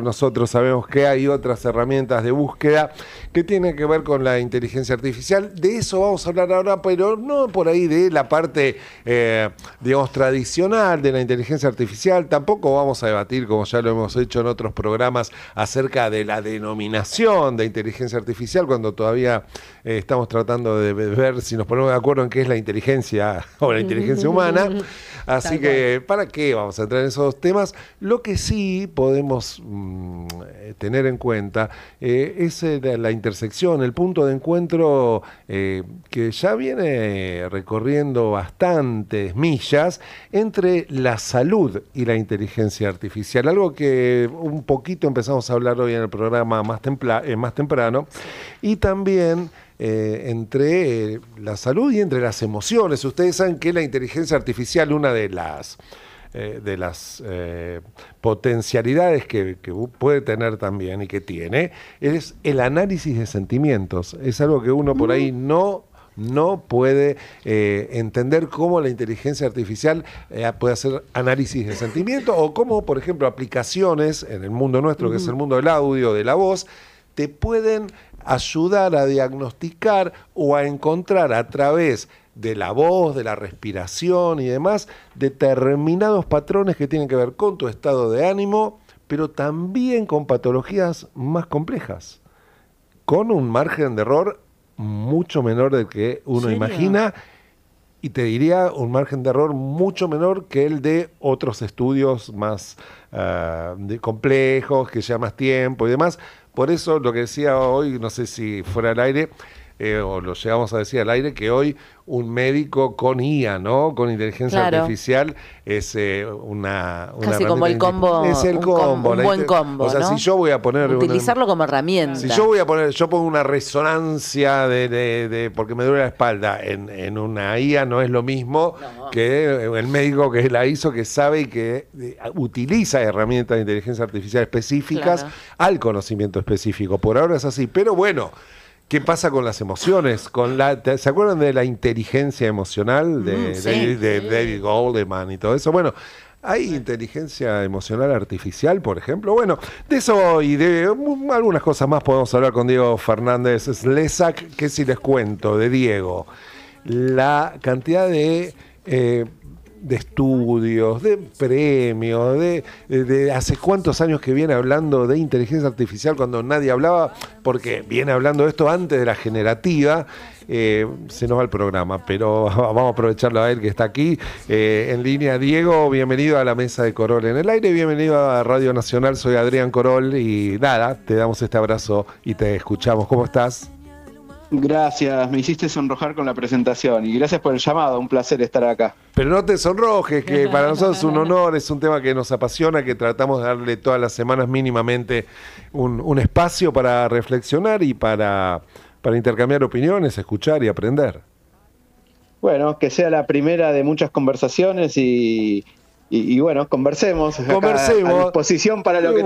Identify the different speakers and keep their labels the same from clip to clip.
Speaker 1: nosotros sabemos que hay otras herramientas de búsqueda que tienen que ver con la inteligencia artificial. De eso vamos a hablar ahora, pero no por ahí de la parte, digamos, tradicional de la inteligencia artificial. Tampoco vamos a debatir, como ya lo hemos hecho en otros programas, acerca de la denominación de inteligencia artificial, cuando todavía estamos tratando de ver si nos ponemos de acuerdo en qué es la inteligencia o la inteligencia humana. Así que, ¿para qué vamos a entrar en esos temas? Lo que sí podemos tener en cuenta es la intersección, el punto de encuentro que ya viene recorriendo bastantes millas entre la salud y la inteligencia artificial. Algo que un poquito empezamos a hablar hoy en el programa más temprano, y también entre la salud y entre las emociones. Ustedes saben que la inteligencia artificial, una de las potencialidades que puede tener también y que tiene, es el análisis de sentimientos. Es algo que uno por ahí no puede entender cómo la inteligencia artificial puede hacer análisis de sentimientos, o cómo, por ejemplo, aplicaciones en el mundo nuestro, que es el mundo del audio, de la voz, te pueden ayudar a diagnosticar o a encontrar a través de la voz, de la respiración y demás, determinados patrones que tienen que ver con tu estado de ánimo, pero también con patologías más complejas, con un margen de error mucho menor del que uno imagina, y te diría un margen de error mucho menor que el de otros estudios más complejos, que llevan más tiempo y demás. Por eso lo que decía hoy, no sé si fuera al aire, o lo llegamos a decir al aire, que hoy un médico con IA, ¿no? Con inteligencia artificial es una
Speaker 2: casi como el combo.
Speaker 1: Es el combo.
Speaker 2: Un buen combo,
Speaker 1: o sea,
Speaker 2: ¿no?
Speaker 1: si yo voy a poner...
Speaker 2: Utilizarlo como herramienta.
Speaker 1: Si yo pongo una resonancia de porque me duele la espalda en una IA, no es lo mismo que el médico que la hizo, que sabe y que utiliza herramientas de inteligencia artificial específicas al conocimiento específico. Por ahora es así, pero bueno... ¿Qué pasa con las emociones? ¿Se acuerdan de la inteligencia emocional de David Goleman y todo eso? Bueno, ¿hay inteligencia emocional artificial, por ejemplo? Bueno, de eso y de algunas cosas más podemos hablar con Diego Fernández Slezak, que si les cuento de Diego, la cantidad de estudios, de premios, de hace cuántos años que viene hablando de inteligencia artificial cuando nadie hablaba, porque viene hablando de esto antes de la generativa. Se nos va el programa, pero vamos a aprovecharlo a él que está aquí en línea. Diego, bienvenido a la mesa de Corol en el aire, bienvenido a Radio Nacional, soy Adrián Corol y nada, te damos este abrazo y te escuchamos. ¿Cómo estás?
Speaker 3: Gracias, me hiciste sonrojar con la presentación y gracias por el llamado, un placer estar acá.
Speaker 1: Pero no te sonrojes, que para nosotros es un honor, es un tema que nos apasiona, que tratamos de darle todas las semanas mínimamente un espacio para reflexionar y para intercambiar opiniones, escuchar y aprender.
Speaker 3: Bueno, que sea la primera de muchas conversaciones y bueno, conversemos. A disposición para lo que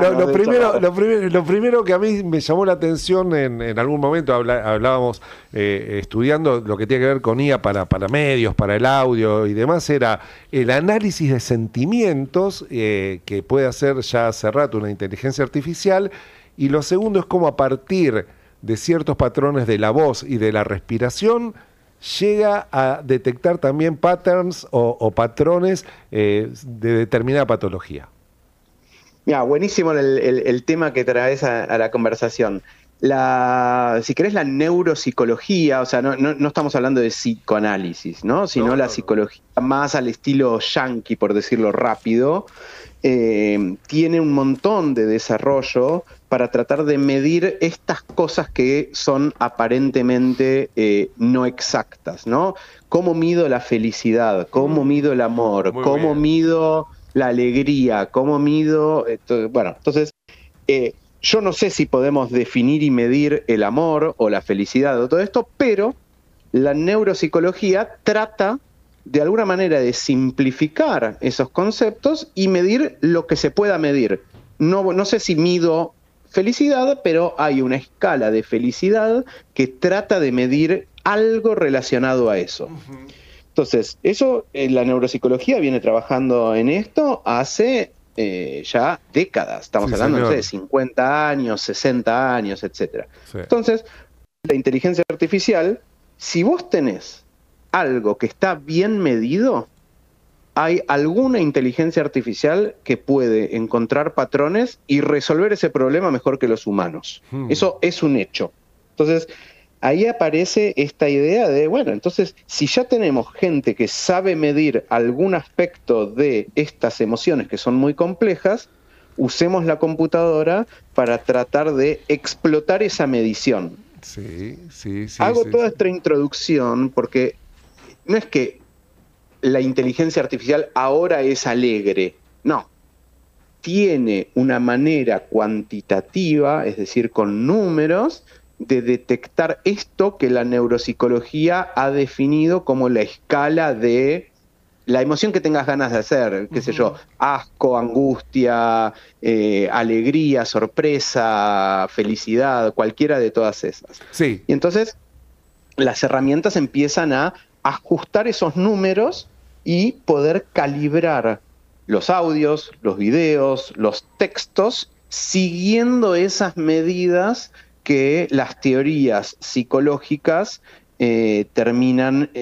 Speaker 1: lo primero que a mí me llamó la atención en algún momento, hablábamos estudiando lo que tiene que ver con IA para medios, para el audio y demás, era el análisis de sentimientos que puede hacer ya hace rato una inteligencia artificial, y lo segundo es cómo a partir de ciertos patrones de la voz y de la respiración llega a detectar también patterns o patrones de determinada patología.
Speaker 3: Mira, buenísimo el tema que traes a la conversación. Si querés, la neuropsicología, o sea, no estamos hablando de psicoanálisis, ¿no? Sino la psicología más al estilo yankee, por decirlo rápido, tiene un montón de desarrollo para tratar de medir estas cosas que son aparentemente no exactas, ¿no? ¿Cómo mido la felicidad? ¿Cómo mido el amor? ¿Cómo mido la alegría? ¿Cómo mido...? Bueno, entonces, yo no sé si podemos definir y medir el amor o la felicidad o todo esto, pero la neuropsicología trata de alguna manera de simplificar esos conceptos y medir lo que se pueda medir. No sé si mido felicidad, pero hay una escala de felicidad que trata de medir algo relacionado a eso. Entonces, la neuropsicología viene trabajando en esto hace ya décadas. Estamos
Speaker 1: Sí,
Speaker 3: hablando, no
Speaker 1: señor.
Speaker 3: sé, de 50 años, 60 años, etcétera.
Speaker 1: Sí.
Speaker 3: Entonces, la inteligencia artificial, si vos tenés algo que está bien medido, hay alguna inteligencia artificial que puede encontrar patrones y resolver ese problema mejor que los humanos. Eso es un hecho. Entonces, ahí aparece esta idea de, bueno, entonces, si ya tenemos gente que sabe medir algún aspecto de estas emociones que son muy complejas, usemos la computadora para tratar de explotar esa medición.
Speaker 1: Sí, sí, sí.
Speaker 3: Hago
Speaker 1: sí,
Speaker 3: toda
Speaker 1: sí.
Speaker 3: esta introducción porque no es que la inteligencia artificial ahora es alegre, no. Tiene una manera cuantitativa, es decir, con números, de detectar esto que la neuropsicología ha definido como la escala de la emoción que tengas ganas de hacer, qué sé yo, asco, angustia, alegría, sorpresa, felicidad, cualquiera de todas esas.
Speaker 1: Sí.
Speaker 3: Y entonces las herramientas empiezan a ajustar esos números y poder calibrar los audios, los videos, los textos, siguiendo esas medidas que las teorías psicológicas terminan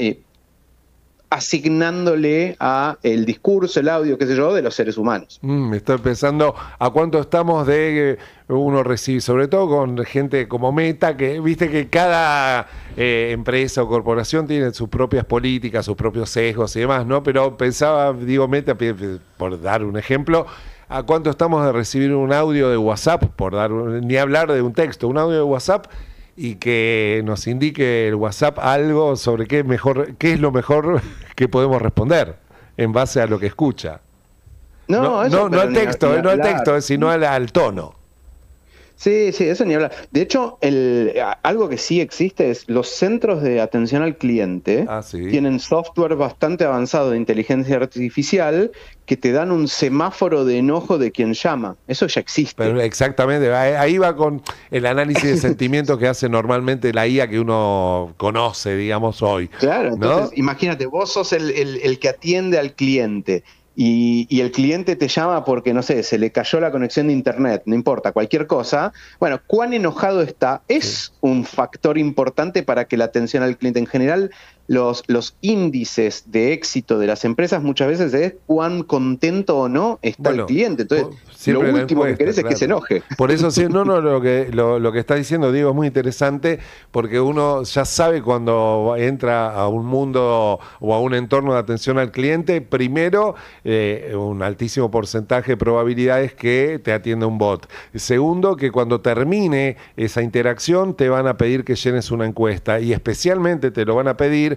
Speaker 3: asignándole a el discurso, el audio, qué sé yo, de los seres humanos.
Speaker 1: Estoy pensando a cuánto estamos de uno recibe, sobre todo con gente como Meta, que viste que cada empresa o corporación tiene sus propias políticas, sus propios sesgos y demás, ¿no? Pero pensaba, digo Meta, por dar un ejemplo, a cuánto estamos de recibir un audio de WhatsApp, ni hablar de un texto, un audio de WhatsApp, y que nos indique el WhatsApp algo sobre qué es lo mejor que podemos responder en base a lo que escucha. No al texto, no al texto, sino al tono.
Speaker 3: Sí, sí, eso ni hablar. De hecho, algo que sí existe es los centros de atención al cliente tienen software bastante avanzado de inteligencia artificial que te dan un semáforo de enojo de quien llama. Eso ya existe.
Speaker 1: Pero exactamente, ahí va con el análisis de sentimientos que hace normalmente la IA que uno conoce, digamos, hoy.
Speaker 3: Claro, entonces, ¿no? Imagínate, vos sos el que atiende al cliente. Y el cliente te llama porque, no sé, se le cayó la conexión de internet, no importa, cualquier cosa. Bueno, ¿cuán enojado está? Es un factor importante para que la atención al cliente en general, los índices de éxito de las empresas muchas veces es cuán contento o no está el cliente. Entonces, lo último que querés es que se enoje.
Speaker 1: Por eso sí, lo que está diciendo Diego es muy interesante, porque uno ya sabe cuando entra a un mundo o a un entorno de atención al cliente, primero, un altísimo porcentaje de probabilidades que te atienda un bot. Segundo, que cuando termine esa interacción te van a pedir que llenes una encuesta y especialmente te lo van a pedir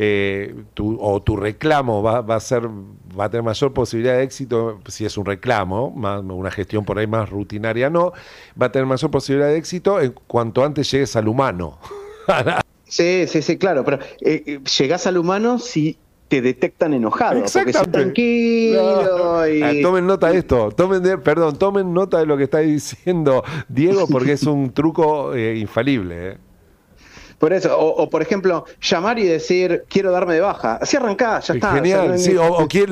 Speaker 1: tu reclamo va a tener mayor posibilidad de éxito si es un reclamo, una gestión por ahí más rutinaria no, va a tener mayor posibilidad de éxito en cuanto antes llegues al humano.
Speaker 3: Sí, claro, pero llegás al humano si te detectan enojado, porque si tranquilo y...
Speaker 1: Tomen nota de esto, tomen nota de lo que está diciendo Diego, porque es un truco infalible,
Speaker 3: Por eso, o por ejemplo, llamar y decir, quiero darme de baja. Así arrancás, ya está.
Speaker 1: Genial, o sea, sí,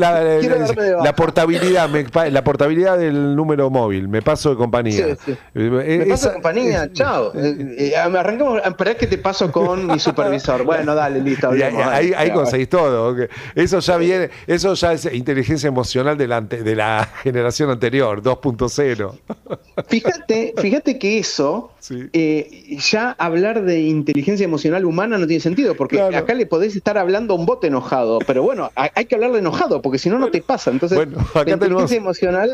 Speaker 1: la portabilidad del número móvil, me paso de compañía.
Speaker 3: Sí. Me paso de compañía, chao. Arrancamos, esperá que te paso con mi supervisor. Bueno, dale, listo.
Speaker 1: Ahí conseguís todo. Eso ya es inteligencia emocional de la generación anterior, 2.0.
Speaker 3: Fíjate que eso, ya hablar de inteligencia emocional humana no tiene sentido, porque acá le podés estar hablando a un bot enojado, pero bueno, hay que hablarle enojado, porque si no, no te pasa. Entonces, la inteligencia emocional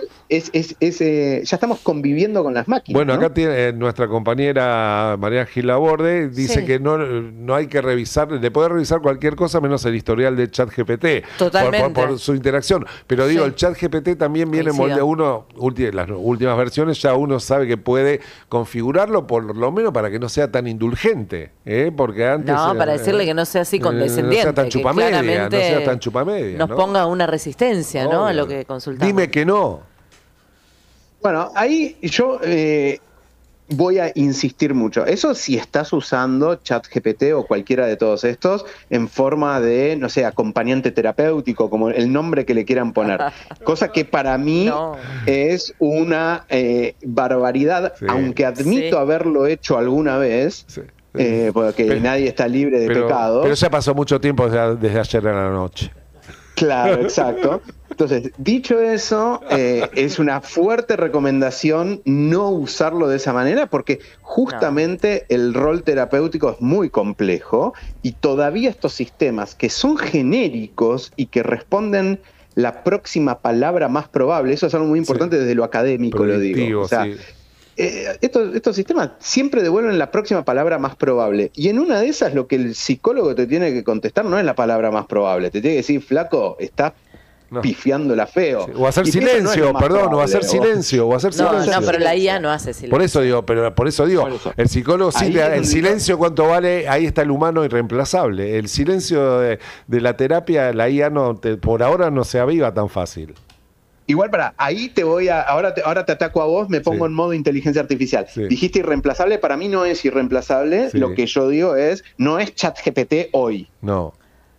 Speaker 3: ya estamos conviviendo con las máquinas.
Speaker 1: Bueno, acá tiene nuestra compañera María Gil Laborde, dice que no hay que revisar, le podés revisar cualquier cosa menos el historial de ChatGPT.
Speaker 2: Totalmente.
Speaker 1: Por su interacción. Pero digo, el ChatGPT también viene las últimas versiones, ya uno sabe que puede configurarlo por lo menos para que no sea tan indulgente, porque antes
Speaker 2: para decirle que no sea así condescendiente,
Speaker 1: no sea tan chupamedia,
Speaker 2: nos ponga una resistencia, ¿no? A lo que consultamos.
Speaker 1: Dime que no.
Speaker 3: Bueno, ahí yo voy a insistir mucho. Eso si estás usando ChatGPT o cualquiera de todos estos en forma de, no sé, acompañante terapéutico, como el nombre que le quieran poner. Cosa que para mí es una barbaridad, aunque admito haberlo hecho alguna vez. Sí. Porque nadie está libre de pecado.
Speaker 1: Pero ya pasó mucho tiempo desde ayer a la noche.
Speaker 3: Claro, exacto. Entonces, dicho eso, es una fuerte recomendación no usarlo de esa manera porque justamente el rol terapéutico es muy complejo y todavía estos sistemas que son genéricos y que responden la próxima palabra más probable, eso es algo muy importante desde lo académico, lo digo. O sea, estos sistemas siempre devuelven la próxima palabra más probable. Y en una de esas lo que el psicólogo te tiene que contestar no es la palabra más probable. Te tiene que decir, flaco, estás pifiándola feo.
Speaker 1: Sí. O hacer silencio, o hacer silencio,
Speaker 2: No, pero la IA no hace silencio.
Speaker 1: Por eso digo, el psicólogo sí, el silencio cuánto vale, ahí está el humano irreemplazable. El silencio de la terapia, la IA por ahora no se aviva tan fácil.
Speaker 3: Igual ahí te voy a, ahora te ataco a vos, me pongo en modo inteligencia artificial. Dijiste irreemplazable, para mí no es irreemplazable, lo que yo digo no es ChatGPT hoy.
Speaker 1: No.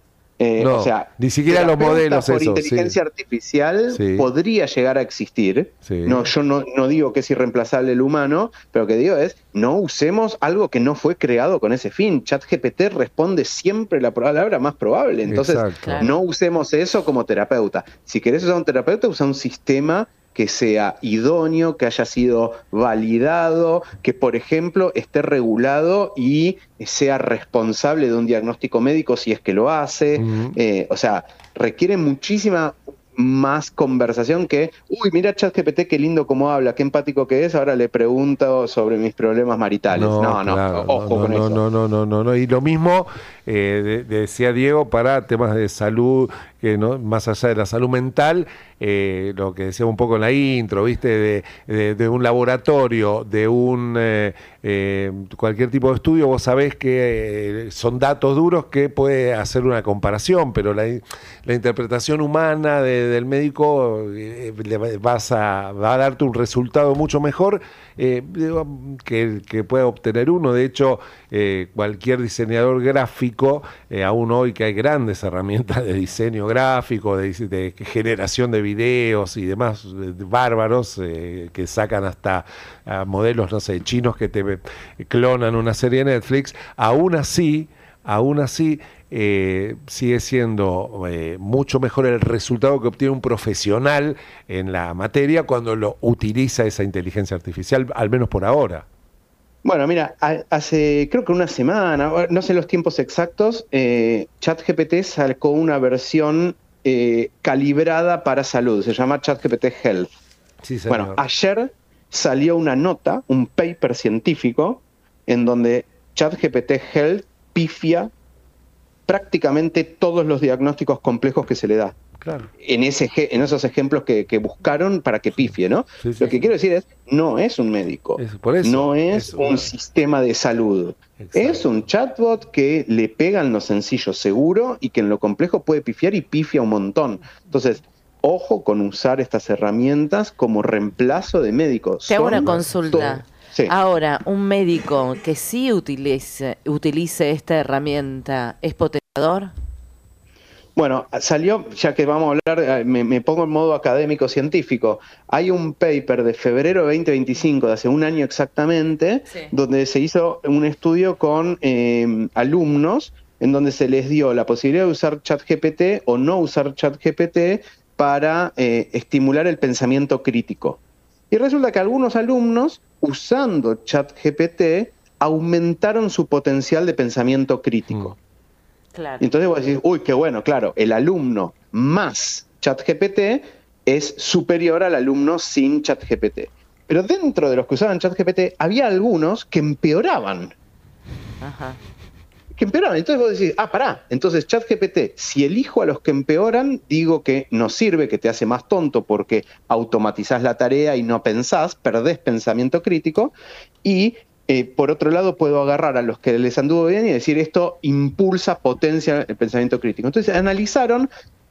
Speaker 3: O sea,
Speaker 1: ni siquiera los modelos
Speaker 3: por inteligencia artificial podría llegar a existir. No, yo no digo que es irreemplazable el humano, pero lo que digo es no usemos algo que no fue creado con ese fin. ChatGPT responde siempre la palabra más probable. Entonces, no usemos eso como terapeuta. Si querés usar un terapeuta, usa un sistema que sea idóneo, que haya sido validado, que por ejemplo esté regulado y sea responsable de un diagnóstico médico si es que lo hace. O sea, requiere muchísima más conversación que, mira ChatGPT qué lindo cómo habla, qué empático que es, ahora le pregunto sobre mis problemas maritales. Ojo con eso.
Speaker 1: No. Y lo mismo decía Diego para temas de salud, que no, más allá de la salud mental, lo que decíamos un poco en la intro, ¿viste? De un laboratorio, de cualquier tipo de estudio, vos sabés que son datos duros que puede hacer una comparación, pero la interpretación humana del médico va a darte un resultado mucho mejor que pueda obtener uno. De hecho, cualquier diseñador gráfico, aún hoy que hay grandes herramientas de diseño gráfico, de generación de videos y demás bárbaros que sacan hasta modelos, no sé, chinos que te clonan una serie de Netflix, aún así sigue siendo mucho mejor el resultado que obtiene un profesional en la materia cuando lo utiliza esa inteligencia artificial, al menos por ahora.
Speaker 3: Bueno, mira, hace creo que una semana, no sé los tiempos exactos, ChatGPT sacó una versión calibrada para salud, se llama ChatGPT Health.
Speaker 1: Sí, señor.
Speaker 3: Bueno, ayer salió una nota, un paper científico, en donde ChatGPT Health pifia prácticamente todos los diagnósticticos complejos que se le da.
Speaker 1: Claro.
Speaker 3: En esos ejemplos que buscaron para que pifie, ¿no? Lo que quiero decir es, no es un médico, no es un sistema de salud. Exacto. Es un chatbot que le pega en lo sencillo seguro y que en lo complejo puede pifiar y pifia un montón. Entonces, ojo con usar estas herramientas como reemplazo de médicos.
Speaker 2: Te hago una consulta. Ahora, un médico que sí utilice esta herramienta, ¿es potenciador?
Speaker 3: Bueno, salió, ya que vamos a hablar, me pongo en modo académico científico, hay un paper de febrero de 2025, de hace un año exactamente, donde se hizo un estudio con alumnos, en donde se les dio la posibilidad de usar ChatGPT o no usar ChatGPT para estimular el pensamiento crítico. Y resulta que algunos alumnos, usando ChatGPT, aumentaron su potencial de pensamiento crítico.
Speaker 2: Claro.
Speaker 3: Entonces vos decís, qué bueno, claro, el alumno más ChatGPT es superior al alumno sin ChatGPT. Pero dentro de los que usaban ChatGPT había algunos que empeoraban.
Speaker 2: Ajá.
Speaker 3: Entonces vos decís, pará, entonces ChatGPT, si elijo a los que empeoran, digo que no sirve, que te hace más tonto porque automatizás la tarea y no pensás, perdés pensamiento crítico, y por otro lado puedo agarrar a los que les anduvo bien y decir esto impulsa, potencia el pensamiento crítico. Entonces analizaron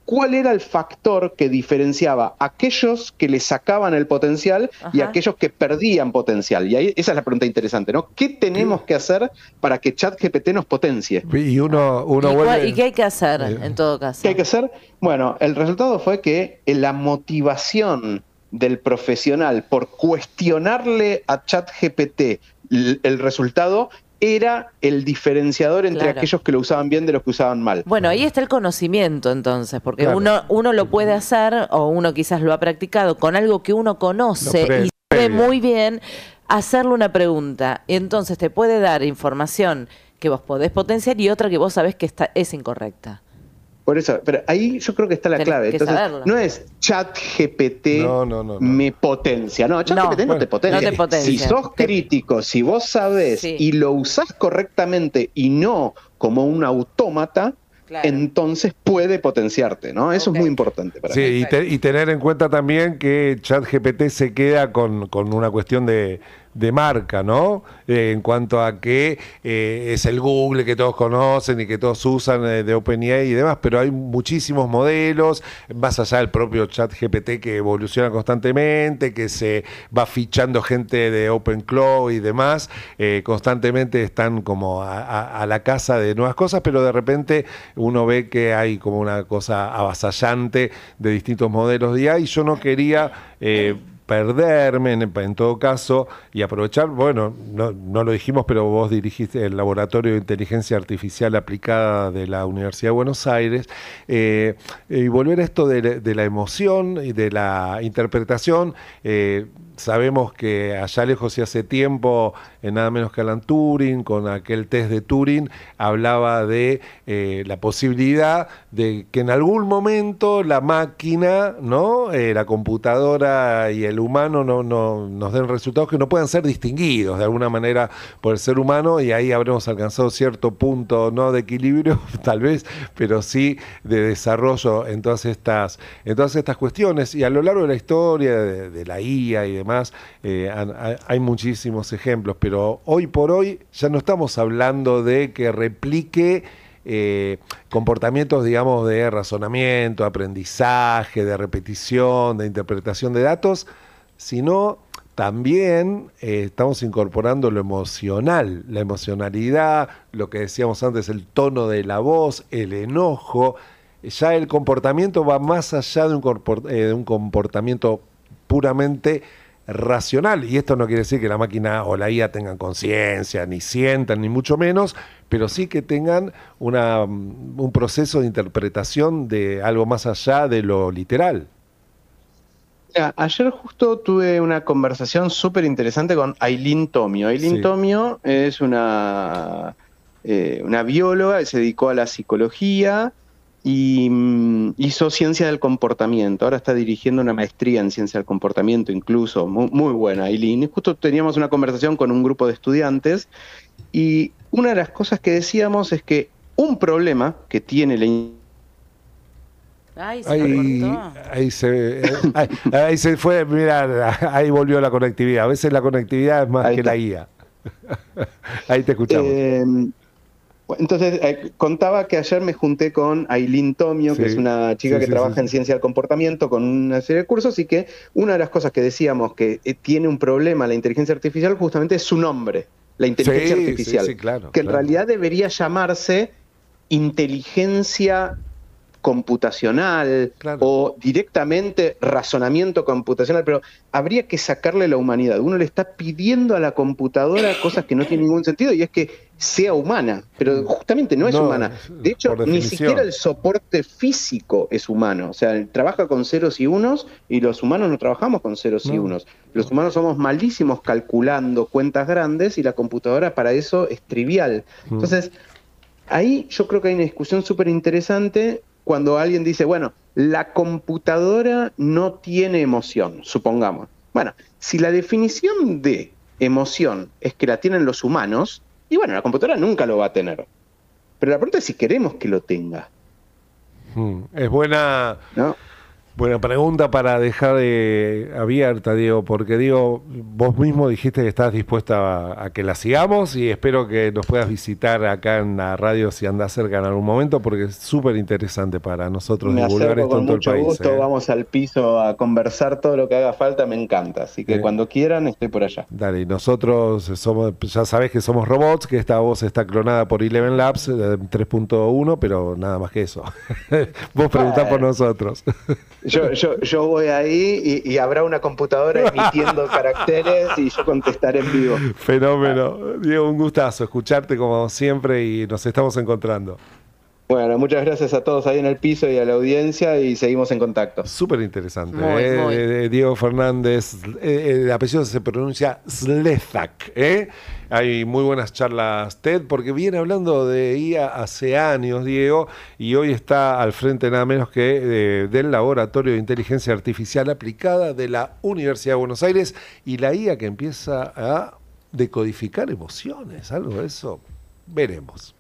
Speaker 3: cuál era el factor que diferenciaba a aquellos que le sacaban el potencial y a aquellos que perdían potencial. Y ahí esa es la pregunta interesante, ¿no? ¿Qué tenemos que hacer para que ChatGPT nos potencie?
Speaker 1: Y
Speaker 2: ¿Y qué hay que hacer en todo caso?
Speaker 3: ¿Qué hay que hacer? Bueno, el resultado fue que la motivación del profesional por cuestionarle a ChatGPT el resultado era el diferenciador entre aquellos que lo usaban bien de los que usaban mal.
Speaker 2: Bueno, ahí está el conocimiento entonces, porque uno lo puede hacer, o uno quizás lo ha practicado con algo que uno conoce y sabe muy bien, hacerle una pregunta. Y entonces te puede dar información que vos podés potenciar y otra que vos sabés que es incorrecta.
Speaker 3: Por eso, pero ahí yo creo que está la clave. Entonces, no es ChatGPT me potencia. No, ChatGPT no te potencia. Si sos crítico, si vos sabés y lo usás correctamente y no como un autómata, entonces puede potenciarte, ¿no? Eso es muy importante para mí.
Speaker 1: Y tener en cuenta también que ChatGPT se queda con una cuestión de marca, ¿no? En cuanto a que es el Google que todos conocen y que todos usan de OpenAI y demás, pero hay muchísimos modelos, más allá del propio ChatGPT que evoluciona constantemente, que se va fichando gente de OpenClaw y demás, constantemente están como a la caza de nuevas cosas, pero de repente uno ve que hay como una cosa avasallante de distintos modelos de IA y yo no quería perderme en todo caso y aprovechar, bueno, no lo dijimos, pero vos dirigiste el Laboratorio de Inteligencia Artificial Aplicada de la Universidad de Buenos Aires, y volver a esto de la emoción y de la interpretación. Sabemos que allá lejos y hace tiempo, nada menos que Alan Turing, con aquel test de Turing, hablaba de la posibilidad de que en algún momento la máquina, ¿no? La computadora y el humano nos den resultados que no puedan ser distinguidos de alguna manera por el ser humano, y ahí habremos alcanzado cierto punto, no de equilibrio, tal vez, pero sí de desarrollo en todas estas cuestiones. Y a lo largo de la historia de la IA y demás, hay muchísimos ejemplos, pero hoy por hoy ya no estamos hablando de que replique comportamientos, digamos, de razonamiento, aprendizaje, de repetición, de interpretación de datos, sino también estamos incorporando lo emocional, la emocionalidad, lo que decíamos antes, el tono de la voz, el enojo. Ya el comportamiento va más allá de un comportamiento puramente racional, y esto no quiere decir que la máquina o la IA tengan conciencia, ni sientan, ni mucho menos, pero sí que tengan un proceso de interpretación de algo más allá de lo literal.
Speaker 3: Ayer justo tuve una conversación súper interesante con Aileen Tomio. Aileen Tomio es una bióloga que se dedicó a la psicología y hizo ciencia del comportamiento. Ahora está dirigiendo una maestría en ciencia del comportamiento, incluso. Muy buena, Aileen. Justo teníamos una conversación con un grupo de estudiantes y una de las cosas que decíamos es que un problema que tiene la
Speaker 2: ahí
Speaker 1: se fue, mira, ahí volvió la conectividad. A veces la conectividad es más que la IA. Ahí te escuchamos.
Speaker 3: Entonces, contaba que ayer me junté con Aileen Tomio, que es una chica que trabaja en ciencia del comportamiento con una serie de cursos, y que una de las cosas que decíamos que tiene un problema la inteligencia artificial justamente es su nombre, la inteligencia artificial, que en realidad debería llamarse inteligencia computacional o directamente razonamiento computacional, pero habría que sacarle la humanidad. Uno le está pidiendo a la computadora cosas que no tienen ningún sentido, y es que sea humana, pero justamente no es humana. De hecho, ni siquiera el soporte físico es humano. O sea, trabaja con ceros y unos, y los humanos no trabajamos con ceros y unos. Los humanos somos malísimos calculando cuentas grandes, y la computadora para eso es trivial. Entonces, ahí yo creo que hay una discusión súper interesante cuando alguien dice, bueno, la computadora no tiene emoción, supongamos. Bueno, si la definición de emoción es que la tienen los humanos, y bueno, la computadora nunca lo va a tener. Pero la pregunta es si queremos que lo tenga.
Speaker 1: Es buena...
Speaker 3: ¿No?
Speaker 1: Buena pregunta para dejar abierta, Diego, porque Diego, vos mismo dijiste que estás dispuesta a que la sigamos y espero que nos puedas visitar acá en la radio si andás cerca en algún momento, porque es súper interesante para nosotros divulgar esto en todo el país.
Speaker 3: Con mucho gusto, vamos al piso a conversar todo lo que haga falta, me encanta, así que cuando quieran estoy por allá.
Speaker 1: Dale, y nosotros somos, ya sabés que somos robots, que esta voz está clonada por Eleven Labs 3.1, pero nada más que eso. Vos preguntás por nosotros.
Speaker 3: Yo voy ahí y habrá una computadora emitiendo caracteres y yo contestaré en vivo.
Speaker 1: Fenómeno. Diego, un gustazo escucharte como siempre y nos estamos encontrando.
Speaker 3: Bueno, muchas gracias a todos ahí en el piso y a la audiencia y seguimos en contacto.
Speaker 1: Súper interesante.
Speaker 2: Muy.
Speaker 1: Diego Fernández, el apellido se pronuncia Slezak. Hay muy buenas charlas TED porque viene hablando de IA hace años, Diego, y hoy está al frente nada menos que del Laboratorio de Inteligencia Artificial Aplicada de la Universidad de Buenos Aires y la IA que empieza a decodificar emociones, algo de eso. Veremos.